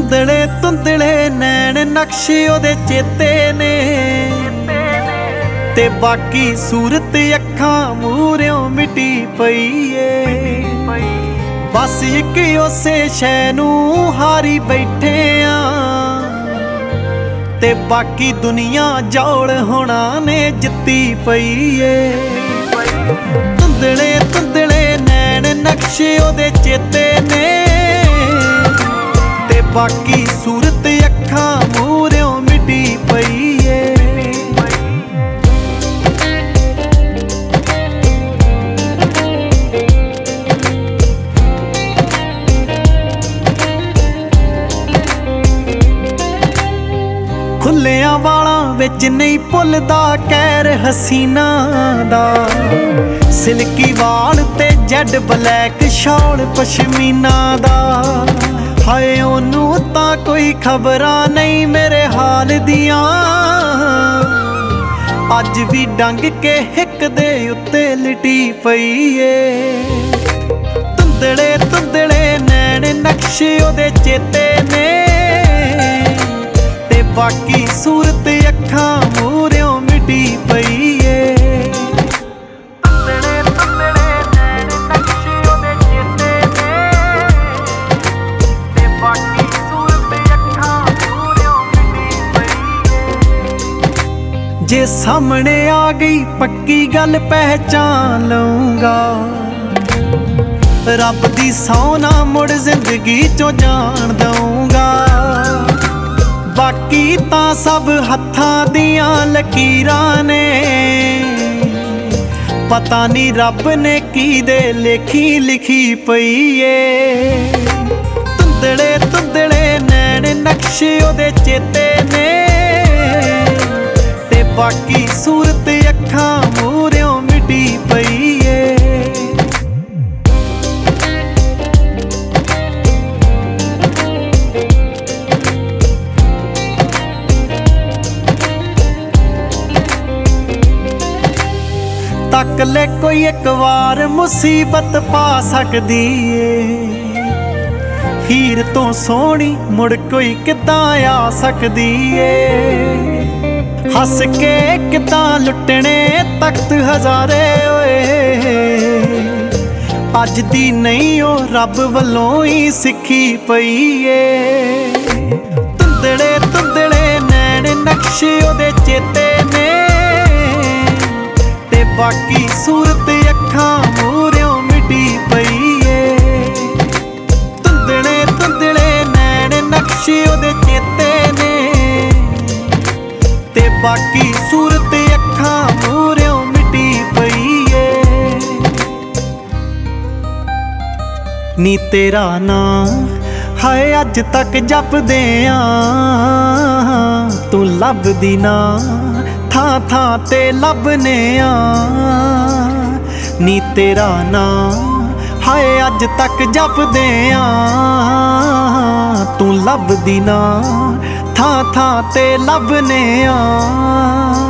ਧੁੰਦਲੇ ਧੁੰਦਲੇ ਨੈਣ ਨਕਸ਼ੇ ਉਹਦੇ ਚੇਤੇ ਨੇ ਤੇ ਬਾਕੀ ਸੂਰਤ ਅੱਖਾਂ ਮੂਹਰਿਓਂ ਮਿਟੀ ਪਈ ਏ। ਬਸ ਇੱਕ ਉਸੇ ਸ਼ੈ ਨੂੰ ਹਾਰੀ ਬੈਠੇ ਆ ਤੇ ਬਾਕੀ ਦੁਨੀਆ ਜੌਲ ਹੋਣਾ ਨੇ ਜਿੱਤੀ ਪਈ ਏ। ਧੁੰਦਲੇ ਧੁੰਦਲੇ ਨੈਣ ਨਕਸ਼ੇ ਉਹਦੇ ਚੇਤੇ ਨੇ ਤੇ ਬਾਕੀ ਸੂਰਤ ਅੱਖਾਂ ਮੂਹਰਿਓਂ ਮਿਟੀ ਪਈ ਏ। ਖੁੱਲਿਆਂ ਵਾਲਾਂ ਵਿੱਚ ਨਹੀਂ ਭੁੱਲਦਾ ਕਹਿਰ ਹਸੀਨਾ ਦਾ, ਸਿਲਕੀ ਵਾਲ ਤੇ ਜੈਡ ਬਲੈਕ ਸ਼ਾਲ ਪਸ਼ਮੀਨਾ ਦਾ। ਹਾਏ ਉਹਨੂੰ ਤਾਂ ਕੋਈ ਖਬਰਾਂ ਨਹੀਂ ਮੇਰੇ ਹਾਲ ਦੀਆਂ, ਅੱਜ ਵੀ ਡੰਗ ਕੇ ਹਿੱਕ ਦੇ ਉੱਤੇ ਲਿਟੀ ਪਈ ਏ। ਧੁੰਦਲੇ ਧੁੰਦਲੇ ਨੈਣ ਨਕਸ਼ੇ ਉਹਦੇ ਚੇਤੇ ਨੇ ਤੇ ਬਾਕੀ ਸੂਰਤ ਅੱਖਾਂ ਮੂਹਰਿਓਂ ਮਿਟੀ ਪਈ ਏ। ਧੁੰਦਲੇ ਧੁੰਦਲੇ ਨੈਣ ਨਕਸ਼ੇ ਉਹਦੇ ਚੇਤੇ ਨੇ ਤੇ ਬਾਕੀ ਸੂਰਤ ਅੱਖਾਂ ਮੂਹਰਿਓਂ ਮਿਟੀ ਪਈ ਏ। ਜੇ ਸਾਹਮਣੇ ਆ ਗਈ ਪੱਕੀ ਗੱਲ ਪਹਿਚਾਨ ਲਊਂਗਾ, ਰੱਬ ਦੀ ਸਹੁੰ ਨਾ ਮੁੜ ਜ਼ਿੰਦਗੀ ਚੋਂ ਜਾਣ ਦਊਂਗਾ। ਬਾਕੀ ਤਾਂ ਸਭ ਹੱਥਾਂ ਦੀਆਂ ਲਕੀਰਾਂ ਨੇ, ਪਤਾ ਨਹੀਂ ਰੱਬ ਨੇ ਕੀ ਦੇ ਲੇਖੀ ਲਿਖੀ ਪਈ ਏ। ਧੁੰਦਲੇ ਧੁੰਦਲੇ ਨੈਣ ਨਕਸ਼ੇ ਉਹਦੇ ਚੇਤੇ ਨੇ ਤੇ ਬਾਕੀ ਸੂਰਤ ਅੱਖਾਂ ਮੂਹਰਿਓਂ ਮਿਟੀ ਪਈ ਏ। ਤੱਕ ਲੈ ਕੋਈ ਇੱਕ ਵਾਰ ਮੁਸੀਬਤ ਪਾ ਸਕਦੀ ਏ, ਹੀਰ ਤੋਂ ਸੋਹਣੀ ਮੁੜ ਕੋਈ ਕਿੱਦਾਂ ਆ ਸਕਦੀ ਏ। ਹੱਸ ਕੇ ਕਿੱਦਾਂ ਲੁੱਟਣੇ ਤਖਤ ਹਜ਼ਾਰੇ ਓਏ, ਅੱਜ ਦੀ ਨਹੀਂ ਉਹ ਰੱਬ ਵੱਲੋਂ ਹੀ ਸਿੱਖੀ ਪਈ ਏ। ਧੁੰਦਲੇ ਧੁੰਦਲੇ ਨੈਣ ਨਕਸ਼ੇ ਉਹਦੇ ਚੇਤੇ ਨੇ ਤੇ ਬਾਕੀ ਸੂਰਤ ਅੱਖਾਂ ਮੂਹਰਿਓਂ ਮਿਟੀ ਪਈ ਏ। ਧੁੰਦਲੇ ਧੁੰਦਲੇ ਨੈਣ ਨਕਸ਼ੇ ਉਹਦੇ ਚੇਤੇ ਨੇ ਤੇ ਬਾਕੀ ਸੂਰਤ ਅੱਖਾਂ ਮੂਹਰਿਓਂ ਮਿਟੀ ਪਈ ਏ। ਨੀ ਤੇਰਾ ਨਾਂ ਹਾਏ ਅੱਜ ਤੱਕ ਜਪਦੇ ਆਂ, ਤੂੰ ਲੱਭਦੀ ਨਾ ਥਾਂ ਥਾਂ ਤੇ ਲੱਭਨੇ ਆ। ਨੀ ਤੇਰਾ ਨਾਂ ਹਾਏ ਅੱਜ ਤੱਕ ਜਪਦੇ ਆ, ਤੂੰ ਲੱਭਦੀ ਨਾ ਥਾਂ ਥਾਂ ਤੇ ਲੱਭਨੇ ਆ।